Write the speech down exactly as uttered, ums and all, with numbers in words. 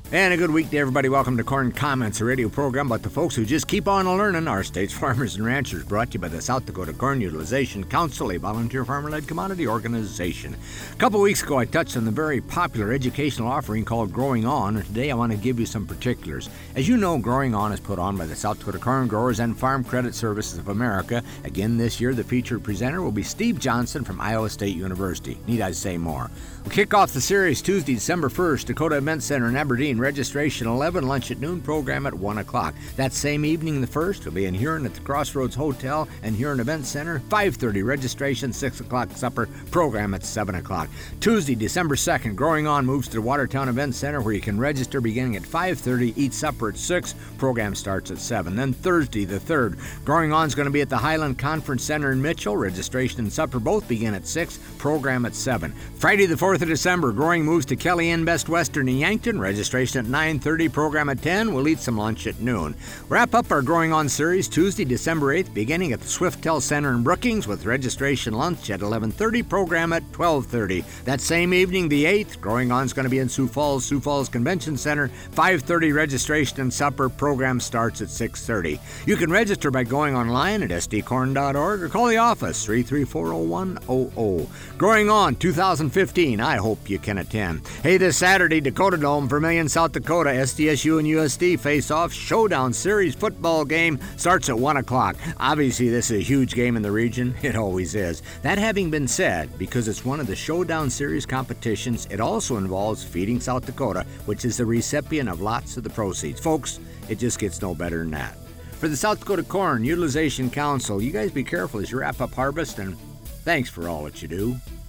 And a good week to everybody. Welcome to Corn Comments, a radio program about the folks who just keep on learning. Our state's farmers and ranchers, brought to you by the South Dakota Corn Utilization Council, a volunteer farmer-led commodity organization. A couple weeks ago, I touched on the very popular educational offering called Growing On, and today I want to give you some particulars. As you know, Growing On is put on by the South Dakota Corn Growers and Farm Credit Services of America. Again this year, the featured presenter will be Steve Johnson from Iowa State University. Need I say more? We'll kick off the series Tuesday, December first, Dakota Event Center in Aberdeen. Registration eleven, lunch at noon, program at one o'clock. That same evening, the first, will be in Huron at the Crossroads Hotel and Huron Event Center. five thirty, registration, six o'clock supper, program at seven o'clock. Tuesday, December second, Growing On moves to the Watertown Event Center where you can register beginning at five thirty, eat supper at six, program starts at seven. Then Thursday, the third, Growing On is going to be at the Highland Conference Center in Mitchell. Registration and supper both begin at six, program at seven. Friday, the fourth of December, Growing moves to Kelly Inn Best Western in Yankton. Registration at nine thirty, program at ten. We'll eat some lunch at noon. Wrap up our Growing On series Tuesday, December eighth, beginning at the Swiftel Center in Brookings with registration lunch at eleven thirty, program at twelve thirty. That same evening, the eighth, Growing On is going to be in Sioux Falls, Sioux Falls Convention Center. five thirty, registration and supper, program starts at six thirty. You can register by going online at s d corn dot org or call the office three three four zero one zero zero. Growing On two thousand fifteen, I hope you can attend. Hey, this Saturday, Dakota Dome, Vermilion, South Dakota, S D S U and U S D face-off showdown series football game starts at one o'clock. Obviously, this is a huge game in the region. It always is. That having been said, because it's one of the showdown series competitions, it also involves Feeding South Dakota, which is the recipient of lots of the proceeds. Folks, it just gets no better than that. For the South Dakota Corn Utilization Council, you guys be careful as you wrap up harvest, and thanks for all that you do.